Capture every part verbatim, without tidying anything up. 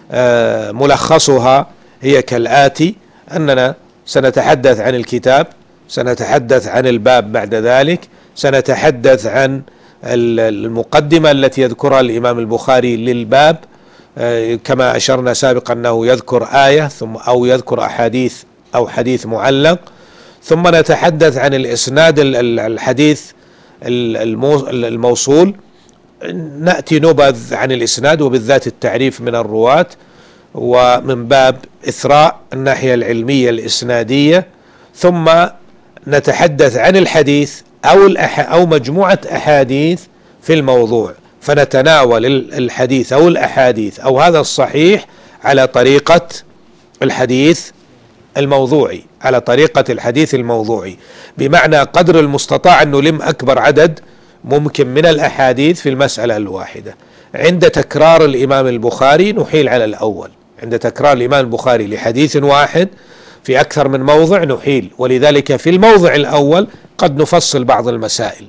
ملخصها هي كالآتي: أننا سنتحدث عن الكتاب، سنتحدث عن الباب بعد ذلك، سنتحدث عن المقدمة التي يذكرها الإمام البخاري للباب، كما أشرنا سابقا أنه يذكر آية ثم أو يذكر أحاديث أو حديث معلق، ثم نتحدث عن الإسناد الحديث الموصول، نأتي نبذ عن الإسناد وبالذات التعريف من الرواة، ومن باب إثراء الناحية العلمية الإسنادية، ثم نتحدث عن الحديث أو أو مجموعة أحاديث في الموضوع، فنتناول الحديث أو الأحاديث أو هذا الصحيح على طريقة الحديث الموضوعي، على طريقة الحديث الموضوعي، بمعنى قدر المستطاع أن نلم أكبر عدد ممكن من الأحاديث في المسألة الواحدة. عند تكرار الإمام البخاري نحيل على الأول، عند تكرار الإمام البخاري لحديث واحد في أكثر من موضع نحيل، ولذلك في الموضع الأول قد نفصل بعض المسائل،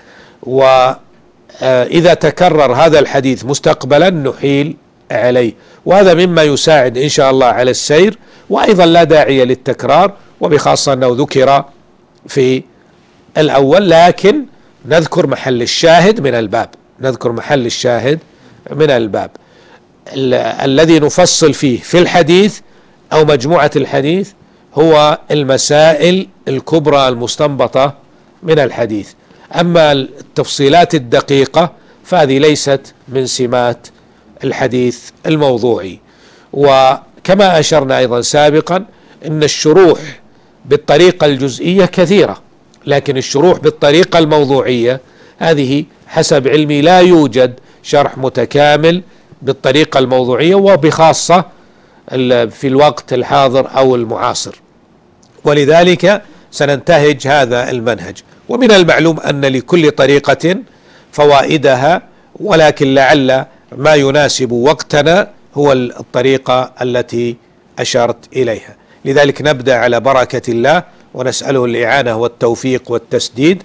وإذا تكرر هذا الحديث مستقبلا نحيل عليه، وهذا مما يساعد إن شاء الله على السير، وأيضا لا داعي للتكرار، وبخاصة أنه ذكر في الأول، لكن نذكر محل الشاهد من الباب، نذكر محل الشاهد من الباب ال الذي نفصل فيه في الحديث أو مجموعة الحديث هو المسائل الكبرى المستنبطة من الحديث. أما التفصيلات الدقيقة فهذه ليست من سمات الحديث الموضوعي. وكما أشرنا أيضا سابقا إن الشروح بالطريقة الجزئية كثيرة، لكن الشروح بالطريقة الموضوعية هذه حسب علمي لا يوجد شرح متكامل بالطريقة الموضوعية، وبخاصة في الوقت الحاضر أو المعاصر، ولذلك سننتهج هذا المنهج. ومن المعلوم أن لكل طريقة فوائدها، ولكن لعل ما يناسب وقتنا هو الطريقة التي أشرت إليها. لذلك نبدأ على بركة الله ونسأله الإعانة والتوفيق والتسديد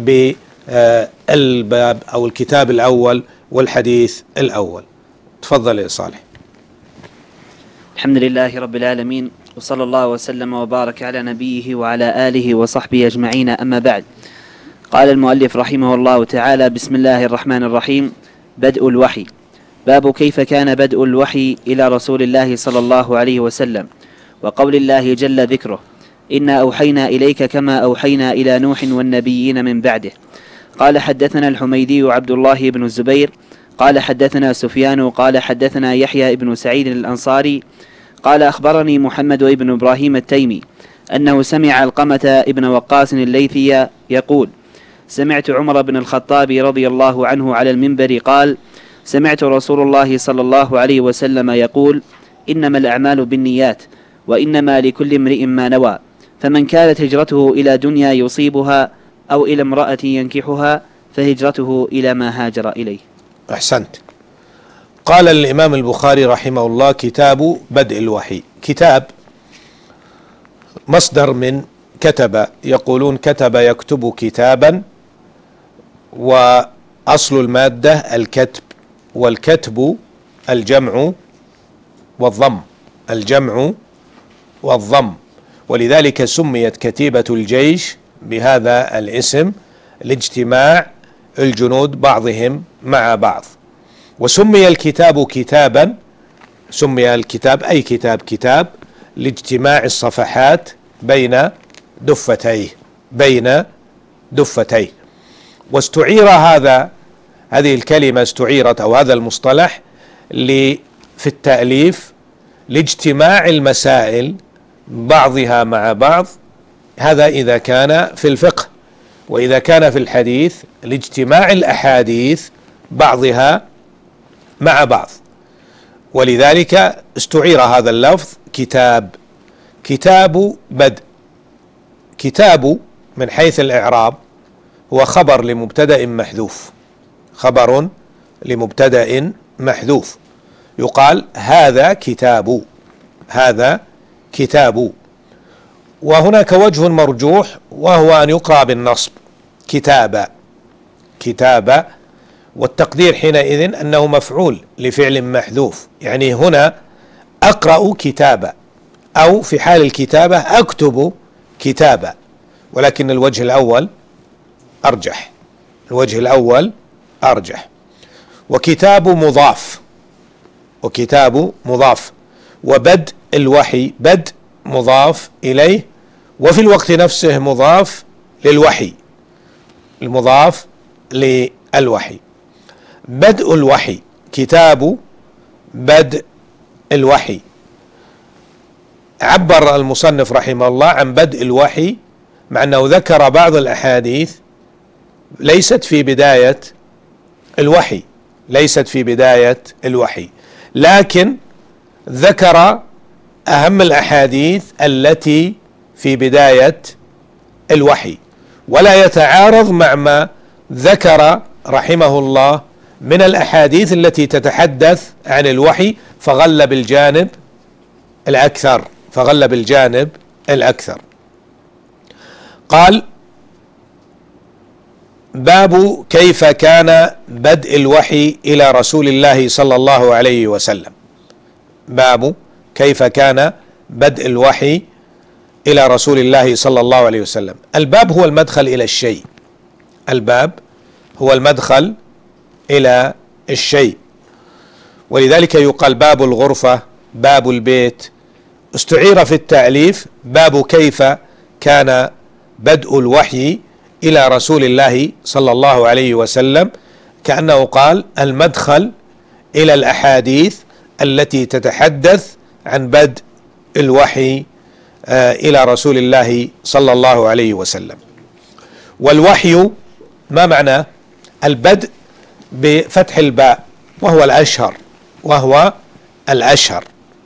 بالباب أو الكتاب الأول والحديث الأول. تفضل يا صالح. الحمد لله رب العالمين، وصلى الله وسلم وبارك على نبيه وعلى آله وصحبه أجمعين، أما بعد. قال المؤلف رحمه الله تعالى: بسم الله الرحمن الرحيم. بدء الوحي. باب كيف كان بدء الوحي إلى رسول الله صلى الله عليه وسلم، وقول الله جل ذكره: إنا أوحينا إليك كما أوحينا إلى نوح والنبيين من بعده. قال حدثنا الحميدي عبد الله بن الزبير قال حدثنا سفيان قال حدثنا يحيى بن سعيد الأنصاري قال أخبرني محمد بن إبراهيم التيمي أنه سمع علقمة ابن وقاص الليثي يقول: سمعت عمر بن الخطاب رضي الله عنه على المنبر قال: سمعت رسول الله صلى الله عليه وسلم يقول: إنما الأعمال بالنيات، وإنما لكل امرئ ما نوى، فمن كانت هجرته إلى دنيا يصيبها أو إلى امرأة ينكحها فهجرته إلى ما هاجر إليه. أحسنت. قال الإمام البخاري رحمه الله: كتاب بدء الوحي. كتاب مصدر من كتب، يقولون كتب يكتب كتابا، وأصل المادة الكتب، والكتب الجمع والضم، الجمع والضم، ولذلك سميت كتيبة الجيش بهذا الاسم لاجتماع الجنود بعضهم مع بعض. وسمي الكتاب كتابا، سمي الكتاب أي كتاب كتاب لاجتماع الصفحات بين دفتيه، بين دفتيه. واستعير هذا هذه الكلمة استعيرت أو هذا المصطلح في التأليف لاجتماع المسائل بعضها مع بعض، هذا إذا كان في الفقه. وإذا كان في الحديث لاجتماع الأحاديث بعضها مع بعض، ولذلك استعير هذا اللفظ كتاب. كتاب بدء. كتاب من حيث الإعراب هو خبر لمبتدأ محذوف، خبر لمبتدأ محذوف، يقال هذا كتاب، هذا كتاب. وهناك وجه مرجوح وهو أن يقرأ بالنصب كتابا، كتابا، والتقدير حينئذ أنه مفعول لفعل محذوف، يعني هنا أقرأ كتابا، أو في حال الكتابة أكتب كتابا، ولكن الوجه الأول أرجح، الوجه الأول أرجح. وكتاب مضاف، وكتاب مضاف، وبدء الوحي بدء مضاف إليه، وفي الوقت نفسه مضاف للوحي، المضاف للوحي. بدء الوحي، كتاب بدء الوحي. عبر المصنف رحمه الله عن بدء الوحي مع أنه ذكر بعض الأحاديث ليست في بداية الوحي، ليست في بداية الوحي، لكن ذكر أهم الأحاديث التي في بداية الوحي، ولا يتعارض مع ما ذكر رحمه الله من الأحاديث التي تتحدث عن الوحي، فغلب الجانب الأكثر، فغلب الجانب الأكثر. قال: باب كيف كان بدء الوحي إلى رسول الله صلى الله عليه وسلم. باب كيف كان بدء الوحي إلى رسول الله صلى الله عليه وسلم. الباب هو المدخل إلى الشيء، الباب هو المدخل إلى الشيء، ولذلك يقال باب الغرفة، باب البيت. استعير في التأليف باب كيف كان بدء الوحي إلى رسول الله صلى الله عليه وسلم، كأنه قال المدخل إلى الأحاديث التي تتحدث عن بدء الوحي إلى رسول الله صلى الله عليه وسلم. والوحي ما معنى؟ البدء بفتح الباء، وهو الأشهر، وهو الأشهر.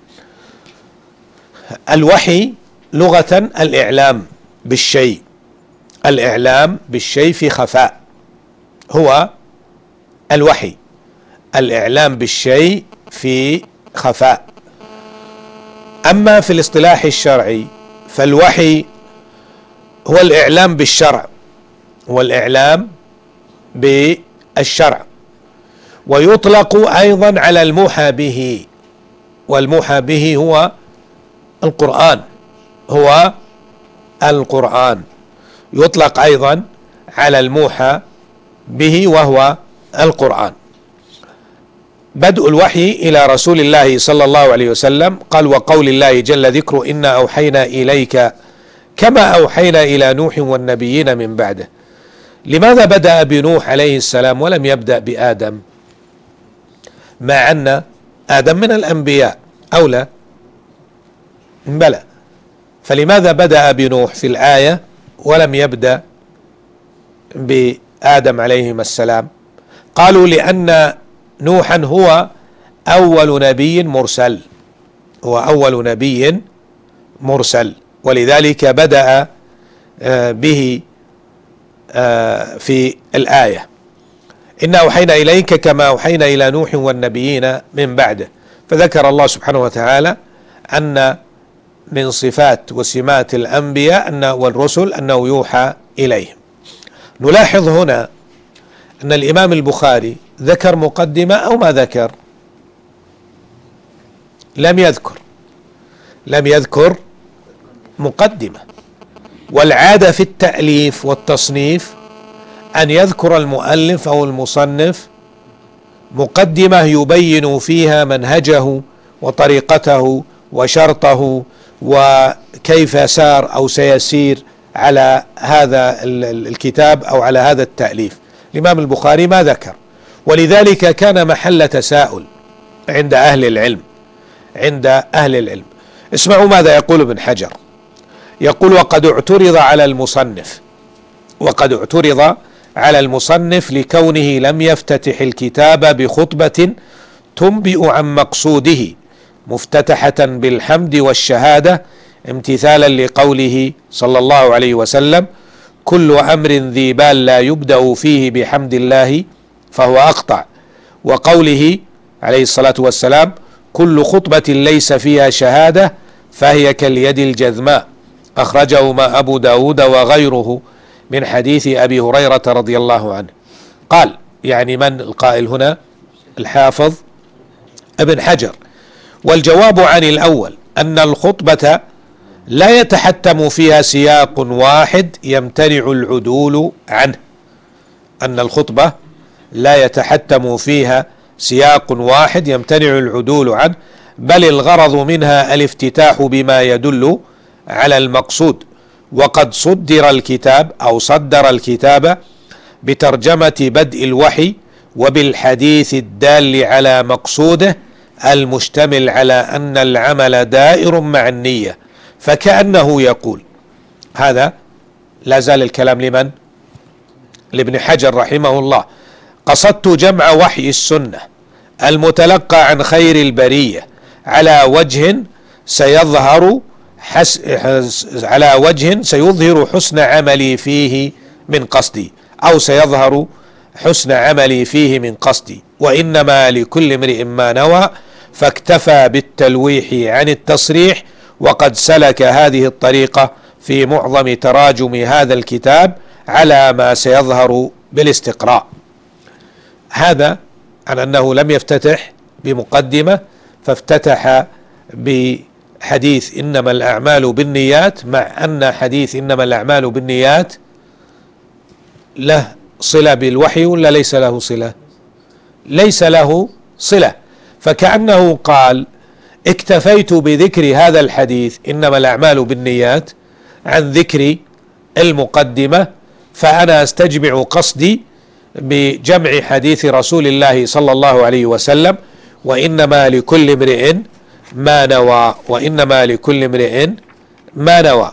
الوحي لغة الإعلام بالشيء، الإعلام بالشيء في خفاء هو الوحي، الإعلام بالشيء في خفاء. أما في الاصطلاح الشرعي فالوحي هو الإعلام بالشرع، هو الإعلام بالشرع، ويطلق أيضا على الموحى به، والموحى به هو القرآن، هو القرآن. يطلق أيضا على الموحى به وهو القرآن. بدء الوحي إلى رسول الله صلى الله عليه وسلم. قال: وقول الله جل ذكره إنا أوحينا إليك كما أوحينا إلى نوح والنبيين من بعده. لماذا بدأ بنوح عليه السلام ولم يبدأ بآدم، مع أن آدم من الأنبياء أو لا؟ بلى. فلماذا بدأ بنوح في الآية ولم يبدأ بآدم عليهما السلام؟ قالوا لأن نوحا هو أول نبي مرسل، هو أول نبي مرسل، ولذلك بدأ به في الآية إنا أوحينا إليك كما أوحينا إلى نوح والنبيين من بعده. فذكر الله سبحانه وتعالى أن من صفات وسمات الأنبياء أن والرسل أنه يوحى إليهم. نلاحظ هنا أن الإمام البخاري ذكر مقدمة أو ما ذكر؟ لم يذكر، لم يذكر مقدمة. والعادة في التأليف والتصنيف أن يذكر المؤلف أو المصنف مقدمة يبين فيها منهجه وطريقته وشرطه وكيف سار أو سيسير على هذا الكتاب أو على هذا التأليف. الإمام البخاري ما ذكر، ولذلك كان محل تساؤل عند أهل العلم، عند أهل العلم. اسمعوا ماذا يقول ابن حجر، يقول: وقد اعترض على المصنف، وقد اعترض على المصنف لكونه لم يفتتح الكتاب بخطبة تنبئ عن مقصوده مفتتحة بالحمد والشهادة امتثالا لقوله صلى الله عليه وسلم: كل أمر ذي بال لا يبدأ فيه بحمد الله فهو أقطع، وقوله عليه الصلاة والسلام: كل خطبة ليس فيها شهادة فهي كاليد الجذماء، أخرجهما أبو داود وغيره من حديث أبي هريرة رضي الله عنه. قال، يعني من القائل هنا؟ الحافظ ابن حجر. والجواب عن الأول أن الخطبة لا يتحتم فيها سياق واحد يمتنع العدول عنه، أن الخطبة لا يتحتم فيها سياق واحد يمتنع العدول عنه، بل الغرض منها الافتتاح بما يدل على المقصود. وقد صدر الكتاب أو صدر الكتاب بترجمة بدء الوحي وبالحديث الدال على مقصوده المشتمل على أن العمل دائر مع النية، فكأنه يقول، هذا لا زال الكلام لمن؟ لابن حجر رحمه الله، قصدت جمع وحي السنة المتلقى عن خير البرية على وجه سيظهر حس على وجه سيظهر حسن عملي فيه من قصدي، أو سيظهر حسن عملي فيه من قصدي، وإنما لكل امرئ ما نوى، فاكتفى بالتلويح عن التصريح، وقد سلك هذه الطريقة في معظم تراجم هذا الكتاب على ما سيظهر بالاستقراء. هذا عن أنه لم يفتتح بمقدمة، فافتتح بحديث إنما الأعمال بالنيات، مع أن حديث إنما الأعمال بالنيات له صلة بالوحي ولا ليس له صلة؟ ليس له صلة، فكأنه قال اكتفيت بذكر هذا الحديث إنما الأعمال بالنيات عن ذكر المقدمة، فأنا استجمع قصدي بجمع حديث رسول الله صلى الله عليه وسلم، وإنما لكل امرئ ما نوى، وإنما لكل امرئ ما نوى.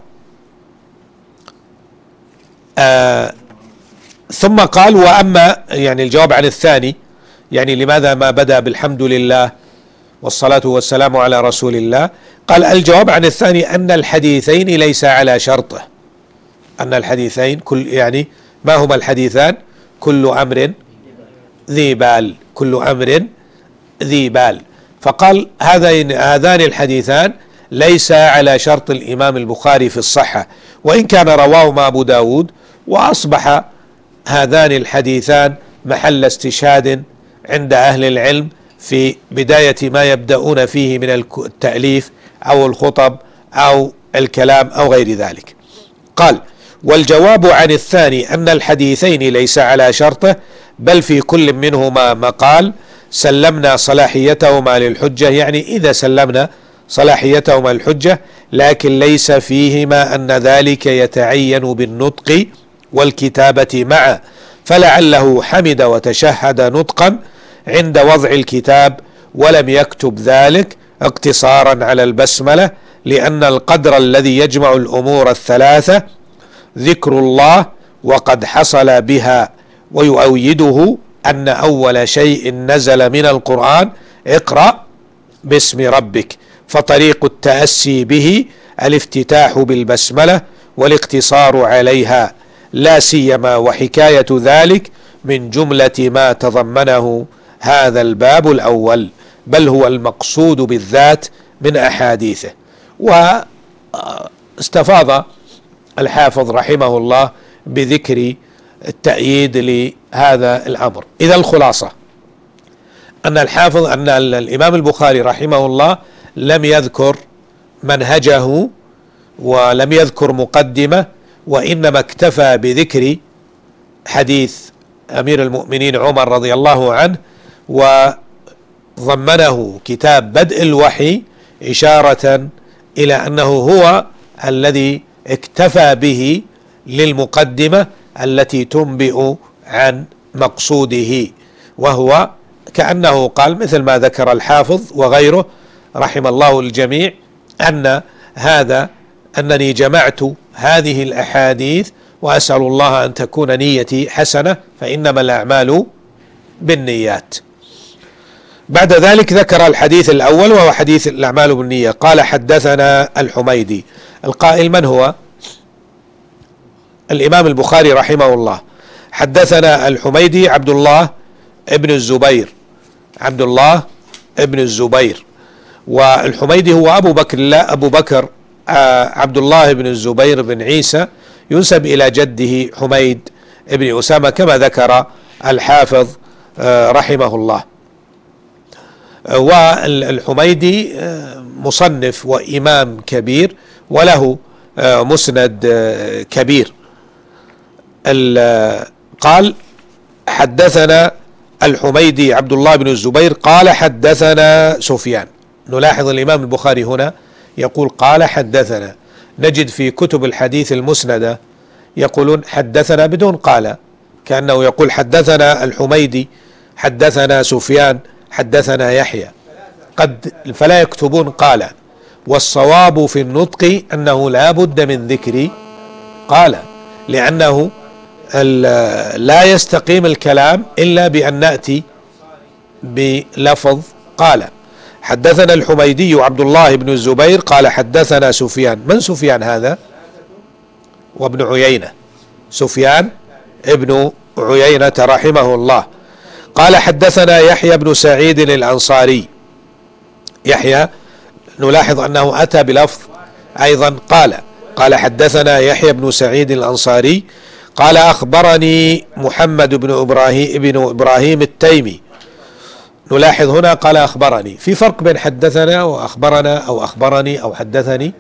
آه ثم قال وأما، يعني الجواب عن الثاني، يعني لماذا ما بدأ بالحمد لله والصلاة والسلام على رسول الله؟ قال الجواب عن الثاني أن الحديثين ليس على شرطه، أن الحديثين كل يعني ما هما الحديثان؟ كل أمر ذي بال، كل أمر ذي بال. فقال هذين هذان الحديثان ليس على شرط الإمام البخاري في الصحة، وإن كان رواهما أبو داود، وأصبح هذان الحديثان محل استشهاد عند أهل العلم في بداية ما يبدأون فيه من التأليف أو الخطب أو الكلام أو غير ذلك. قال والجواب عن الثاني أن الحديثين ليس على شرطه، بل في كل منهما مقال سلمنا صلاحيتهما للحجة، يعني إذا سلمنا صلاحيتهما للحجة، لكن ليس فيهما أن ذلك يتعين بالنطق والكتابة معا، فلعله حمد وتشهد نطقا عند وضع الكتاب ولم يكتب ذلك اقتصارا على البسملة، لأن القدر الذي يجمع الأمور الثلاثة ذكر الله وقد حصل بها، ويؤيده أن أول شيء نزل من القرآن اقرأ باسم ربك، فطريق التأسي به الافتتاح بالبسملة والاقتصار عليها، لا سيما وحكاية ذلك من جملة ما تضمنه هذا الباب الأول، بل هو المقصود بالذات من أحاديثه. واستفاض الحافظ رحمه الله بذكر التأييد لهذا الأمر. إذا الخلاصة أن الحافظ أن الإمام البخاري رحمه الله لم يذكر منهجه ولم يذكر مقدمة، وإنما اكتفى بذكر حديث أمير المؤمنين عمر رضي الله عنه، وضمنه كتاب بدء الوحي إشارة إلى أنه هو الذي اكتفى به للمقدمة التي تنبئ عن مقصوده، وهو كأنه قال مثل ما ذكر الحافظ وغيره رحم الله الجميع، أن هذا أنني جمعت هذه الأحاديث وأسأل الله أن تكون نيتي حسنة، فإنما الأعمال بالنيات. بعد ذلك ذكر الحديث الأول وهو حديث الأعمال بالنية. قال حدثنا الحميدي. القائل من هو؟ الإمام البخاري رحمه الله. حدثنا الحميدي عبد الله ابن الزبير، عبد الله ابن الزبير، والحميدي هو أبو بكر لا أبو بكر آه عبد الله بن الزبير بن عيسى، ينسب إلى جده حميد ابن أسامة كما ذكر الحافظ آه رحمه الله. والحميدي مصنف وإمام كبير وله مسند كبير. قال حدثنا الحميدي عبد الله بن الزبير قال حدثنا سفيان. نلاحظ الإمام البخاري هنا يقول قال حدثنا، نجد في كتب الحديث المسندة يقولون حدثنا بدون قال، كأنه يقول حدثنا الحميدي، حدثنا سفيان، حدثنا يحيى، قد فلا يكتبون قال. والصواب في النطق أنه لا بد من ذكر قال، لأنه لا يستقيم الكلام إلا بأن نأتي بلفظ قال. حدثنا الحميدي عبد الله بن الزبير قال حدثنا سفيان. من سفيان هذا؟ وابن عيينة، سفيان ابن عيينة رحمه الله. قال حدثنا يحيى بن سعيد الأنصاري. يحيى نلاحظ أنه أتى بلفظ أيضا قال. قال حدثنا يحيى بن سعيد الأنصاري قال أخبرني محمد بن إبراهيم بن إبراهيم التيمي. نلاحظ هنا قال أخبرني، في فرق بين حدثنا وأخبرنا أو أخبرني أو حدثني؟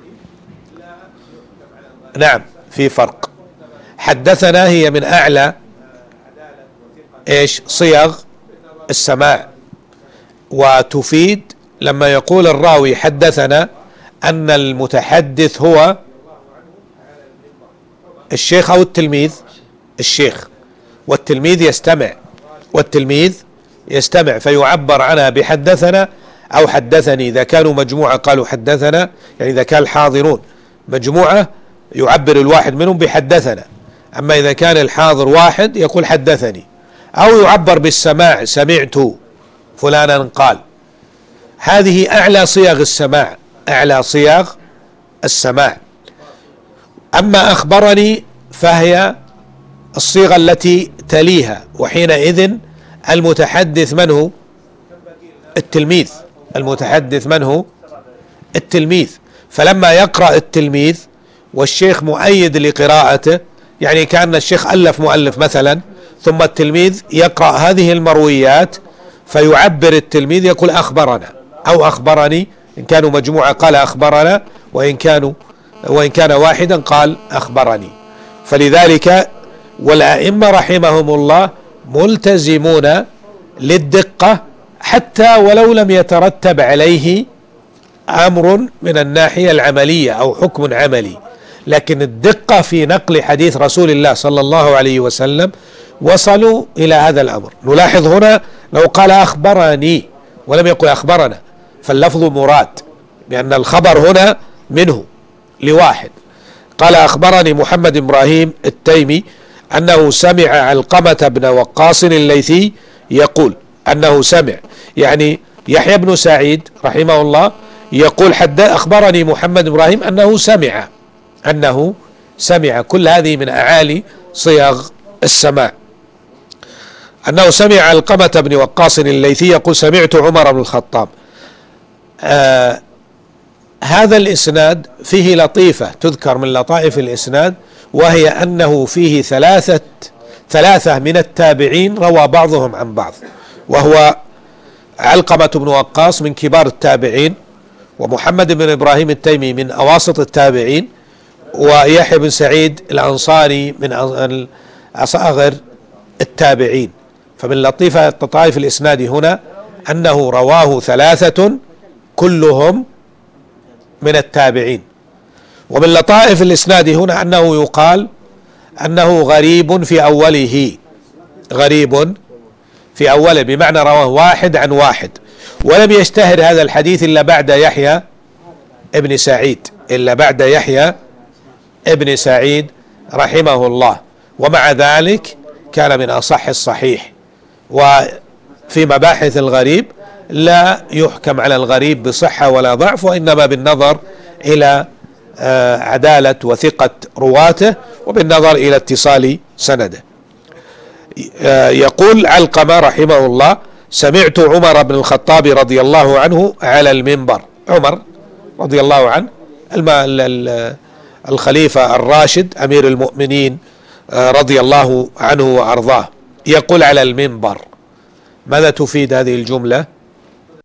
نعم في فرق. حدثنا هي من أعلى إيش صيغ السماع، وتفيد لما يقول الراوي حدثنا أن المتحدث هو الشيخ أو التلميذ، الشيخ، والتلميذ يستمع، والتلميذ يستمع فيعبر عنها بحدثنا أو حدثني. إذا كانوا مجموعة قالوا حدثنا، يعني إذا كان الحاضرون مجموعة يعبر الواحد منهم بحدثنا، أما إذا كان الحاضر واحد يقول حدثني، أو يعبر بالسماع سمعت فلانا قال. هذه أعلى صيغ السماع، أعلى صيغ السماع. أما أخبرني فهي الصيغة التي تليها، وحينئذ المتحدث من هو؟ التلميذ. المتحدث من هو؟ التلميذ. فلما يقرأ التلميذ والشيخ مؤيد لقراءته، يعني كأن الشيخ ألف مؤلف مثلا ثم التلميذ يقرأ هذه المرويات فيعبر التلميذ يقول أخبرنا أو أخبرني، إن كانوا مجموعة قال أخبرنا، وإن كانوا وإن كان واحدا قال أخبرني. فلذلك والأئمة رحمهم الله ملتزمون للدقة حتى ولو لم يترتب عليه أمر من الناحية العملية أو حكم عملي، لكن الدقة في نقل حديث رسول الله صلى الله عليه وسلم وصلوا إلى هذا الأمر. نلاحظ هنا لو قال أخبرني ولم يقل أخبرنا فاللفظ مراد، بأن الخبر هنا منه لواحد. قال أخبرني محمد بن إبراهيم التيمي أنه سمع علقمة بن وقاص الليثي يقول أنه سمع، يعني يحيى بن سعيد رحمه الله يقول حد أخبرني محمد بن إبراهيم أنه سمع، أنه سمع. كل هذه من أعالي صيغ السماع. أنه سمع علقمة بن وقاص الليثي يقول سمعت عمر بن الخطاب. آه هذا الإسناد فيه لطيفة تذكر من لطائف الإسناد، وهي أنه فيه ثلاثة ثلاثة من التابعين روى بعضهم عن بعض، وهو علقمة بن وقاص من كبار التابعين، ومحمد بن إبراهيم التيمي من أواسط التابعين، ويحيى بن سعيد الأنصاري من أصاغر التابعين. فمن لطيفة لطائف الإسناد هنا أنه رواه ثلاثة كلهم من التابعين. ومن لطائف الإسناد هنا أنه يقال أنه غريب في أوله، غريب في أوله بمعنى رواه واحد عن واحد، ولم يشتهر هذا الحديث إلا بعد يحيى ابن سعيد إلا بعد يحيى ابن سعيد رحمه الله. ومع ذلك كان من أصح الصحيح. وفي مباحث الغريب لا يحكم على الغريب بصحة ولا ضعف، وإنما بالنظر إلى عدالة وثقة رواته وبالنظر إلى اتصال سنده. يقول علقمة رحمه الله سمعت عمر بن الخطاب رضي الله عنه على المنبر. عمر رضي الله عنه الخليفة الراشد أمير المؤمنين رضي الله عنه وأرضاه، يقول على المنبر. ماذا تفيد هذه الجملة؟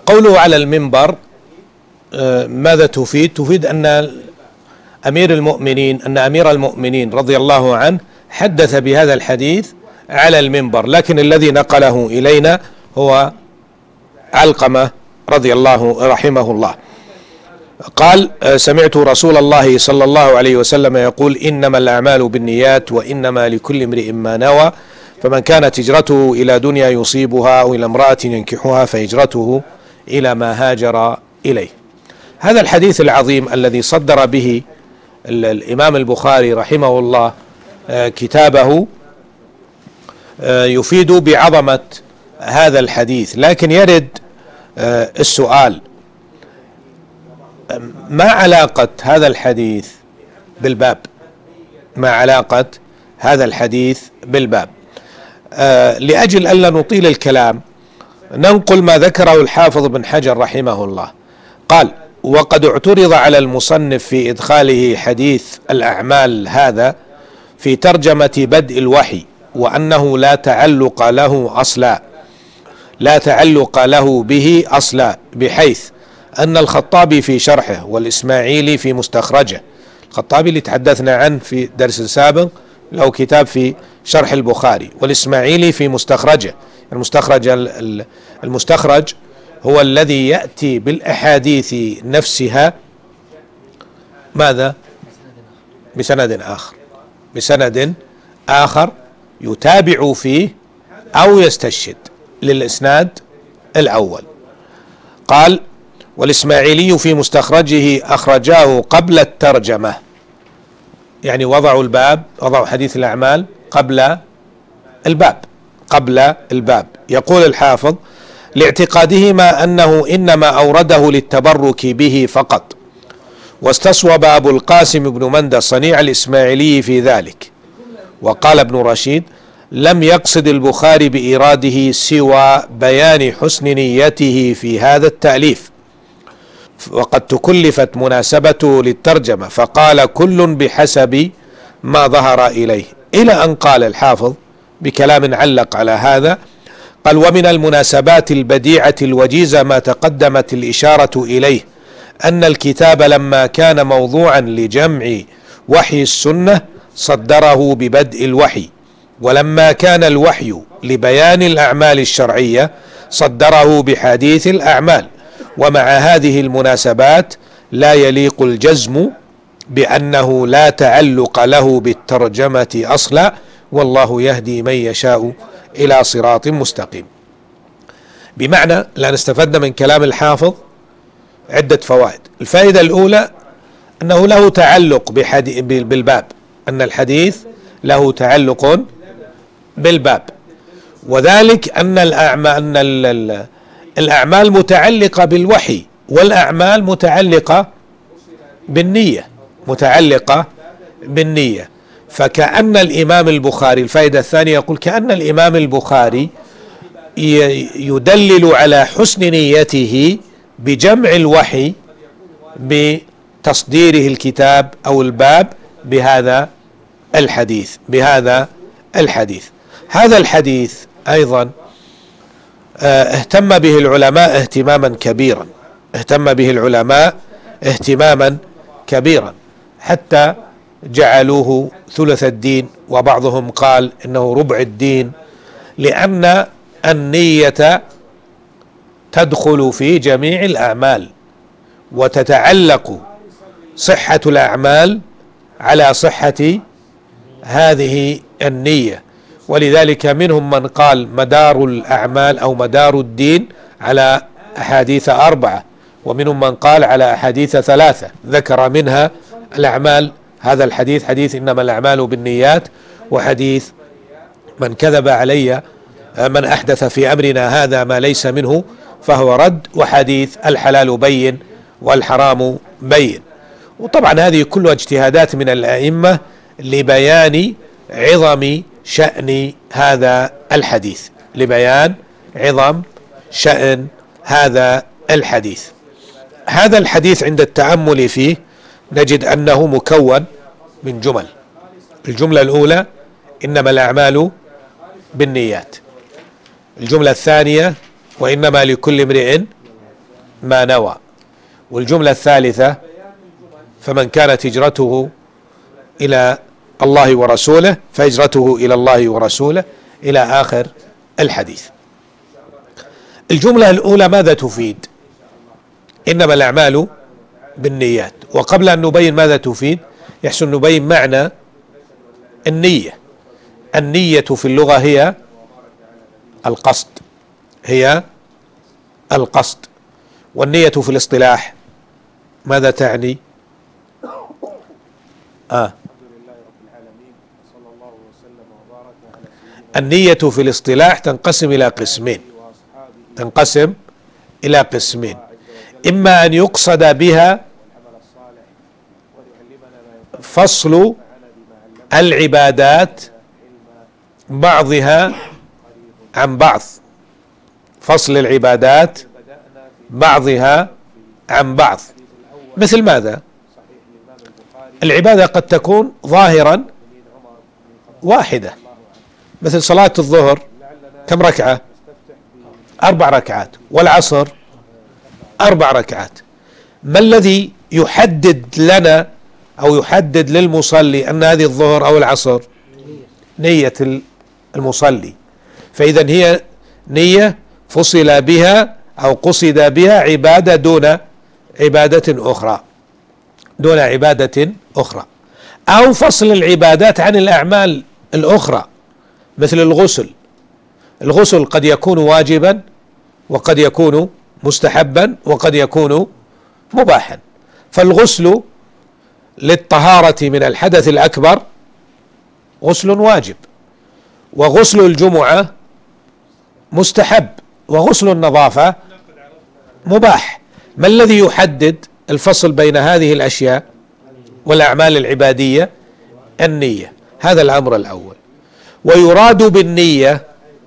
قوله على المنبر ماذا تفيد؟ تفيد أن أمير المؤمنين أن أمير المؤمنين رضي الله عنه حدث بهذا الحديث على المنبر، لكن الذي نقله إلينا هو علقمة رضي الله رحمه الله. قال: سمعت رسول الله صلى الله عليه وسلم يقول: إنما الأعمال بالنيات وإنما لكل امرئ ما نوى، فمن كانت هجرته إلى دنيا يصيبها أو إلى امرأة ينكحها فهجرته إلى ما هاجر إليه. هذا الحديث العظيم الذي صدر به الإمام البخاري رحمه الله كتابه يفيد بعظمة هذا الحديث، لكن يرد السؤال: ما علاقة هذا الحديث بالباب؟ ما علاقة هذا الحديث بالباب؟ لأجل ألا نطيل الكلام ننقل ما ذكره الحافظ بن حجر رحمه الله. قال: وقد اعترض على المصنف في إدخاله حديث الأعمال هذا في ترجمة بدء الوحي، وأنه لا تعلق له أصلا لا تعلق له به أصلا، بحيث أن الخطابي في شرحه والإسماعيلي في مستخرجه، الخطابي اللي تحدثنا عنه في درس سابق له كتاب في شرح البخاري، والإسماعيلي في مستخرجه. المستخرج المستخرج هو الذي يأتي بالأحاديث نفسها ماذا؟ بسند آخر بسند آخر يتابع فيه أو يستشهد للإسناد الأول. قال: والإسماعيلي في مستخرجه أخرجاه قبل الترجمة، يعني وضعوا الباب وضعوا حديث الأعمال قبل الباب قبل الباب. يقول الحافظ: لاعتقادهما أنه إنما أورده للتبرك به فقط، واستصوب أبو القاسم بن مندى صنيع الإسماعيلي في ذلك. وقال ابن رشيد: لم يقصد البخاري بإيراده سوى بيان حسن نيته في هذا التأليف، وقد تكلفت مناسبته للترجمة، فقال: كل بحسب ما ظهر إليه، إلى أن قال الحافظ بكلام علق على هذا، قال: ومن المناسبات البديعة الوجيزة ما تقدمت الإشارة إليه، أن الكتاب لما كان موضوعا لجمع وحي السنة صدره ببدء الوحي، ولما كان الوحي لبيان الأعمال الشرعية صدره بحديث الأعمال. ومع هذه المناسبات لا يليق الجزم بأنه لا تعلق له بالترجمة أصلا، والله يهدي من يشاء إلى صراط مستقيم. بمعنى لا نستفدنا من كلام الحافظ عدة فوائد. الفائدة الأولى أنه له تعلق بالباب، أن الحديث له تعلق بالباب، وذلك أن الأعمال, أن الأعمال متعلقة بالوحي، والأعمال متعلقة بالنية متعلقة بالنية فكأن الإمام البخاري، الفائدة الثانية يقول: كأن الإمام البخاري يدلل على حسن نيته بجمع الوحي بتصديره الكتاب أو الباب بهذا الحديث بهذا الحديث هذا الحديث أيضا اهتم به العلماء اهتماما كبيرا اهتم به العلماء اهتماما كبيرا حتى جعلوه ثلث الدين، وبعضهم قال إنه ربع الدين، لأن النية تدخل في جميع الأعمال، وتتعلق صحة الأعمال على صحة هذه النية. ولذلك منهم من قال مدار الأعمال أو مدار الدين على أحاديث أربعة، ومنهم من قال على أحاديث ثلاثة، ذكر منها الأعمال هذا الحديث، حديث إنما الأعمال بالنيات، وحديث من كذب علي من أحدث في أمرنا هذا ما ليس منه فهو رد، وحديث الحلال بين والحرام بين. وطبعا هذه كلها اجتهادات من الأئمة لبيان عظم شأن هذا الحديث لبيان عظم شأن هذا الحديث. هذا الحديث عند التأمل فيه نجد أنه مكون من جمل. الجملة الأولى: إنما الأعمال بالنيات. الجملة الثانية: وإنما لكل امرئ ما نوى. والجملة الثالثة فمن كانت هجرته إلى الله ورسوله فهجرته إلى الله ورسوله إلى آخر الحديث. الجملة الأولى ماذا تفيد؟ إنما الأعمال بالنيات. وقبل أن نبين ماذا تفيد يحسن نبين معنى النية. النية في اللغة هي القصد، هي القصد. والنية في الاصطلاح ماذا تعني؟ آه. النية في الاصطلاح تنقسم إلى قسمين، تنقسم إلى قسمين إما أن يقصد بها فصل العبادات بعضها عن بعض، فصل العبادات بعضها عن بعض. مثل ماذا؟ العبادة قد تكون ظاهرا واحدة، مثل صلاة الظهر كم ركعة؟ أربع ركعات. والعصر أربع ركعات. ما الذي يحدد لنا أو يحدد للمصلي أن هذه الظهر أو العصر؟ نية المصلي. فإذا هي نية فصل بها أو قصد بها عبادة دون عبادة أخرى، دون عبادة أخرى. أو فصل العبادات عن الأعمال الأخرى مثل الغسل. الغسل قد يكون واجبا وقد يكون مستحبا وقد يكون مباحا. فالغسل للطهارة من الحدث الأكبر غسل واجب، وغسل الجمعة مستحب، وغسل النظافة مباح. ما الذي يحدد الفصل بين هذه الأشياء والأعمال العبادية؟ النية. هذا الأمر الأول. ويراد بالنية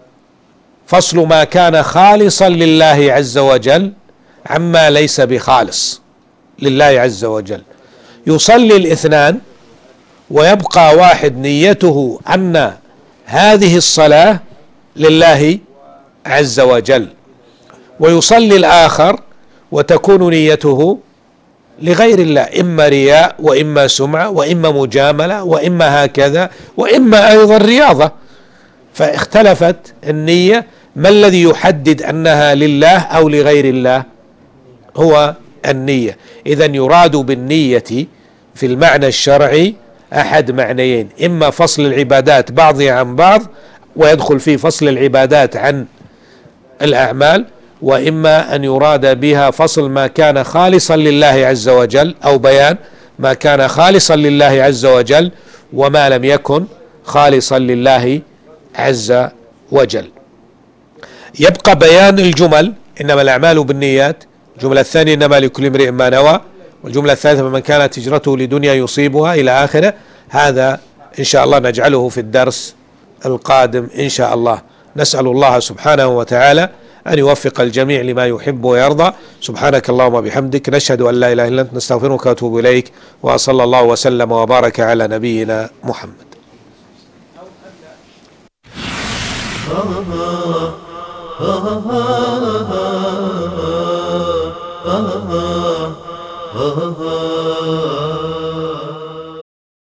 فصل ما كان خالصا لله عز وجل عما ليس بخالص لله عز وجل. يصلي الاثنان ويبقى واحد نيته أن هذه الصلاة لله عز وجل، ويصلي الآخر وتكون نيته لغير الله، إما رياء وإما سمعة وإما مجاملة وإما هكذا وإما أيضا رياضة. فاختلفت النية. ما الذي يحدد أنها لله أو لغير الله؟ هو النية. إذن يراد بالنية في المعنى الشرعي أحد معنيين: إما فصل العبادات بعضها عن بعض ويدخل فيه فصل العبادات عن الأعمال، وإما أن يراد بها فصل ما كان خالصا لله عز وجل أو بيان ما كان خالصا لله عز وجل وما لم يكن خالصا لله عز وجل. يبقى بيان الجمل: إنما الأعمال بالنيات. الجملة الثانية: إنما لكل امرئ ما نوى. والجملة الثالثة: فمن كانت هجرته لدنيا يصيبها إلى آخره. هذا إن شاء الله نجعله في الدرس القادم إن شاء الله. نسأل الله سبحانه وتعالى أن يوفق الجميع لما يحب ويرضى. سبحانك اللهم وبحمدك، نشهد أن لا إله إلا أنت، نستغفرك ونتوب إليك، وصلى الله وسلم وبارك على نبينا محمد. Oh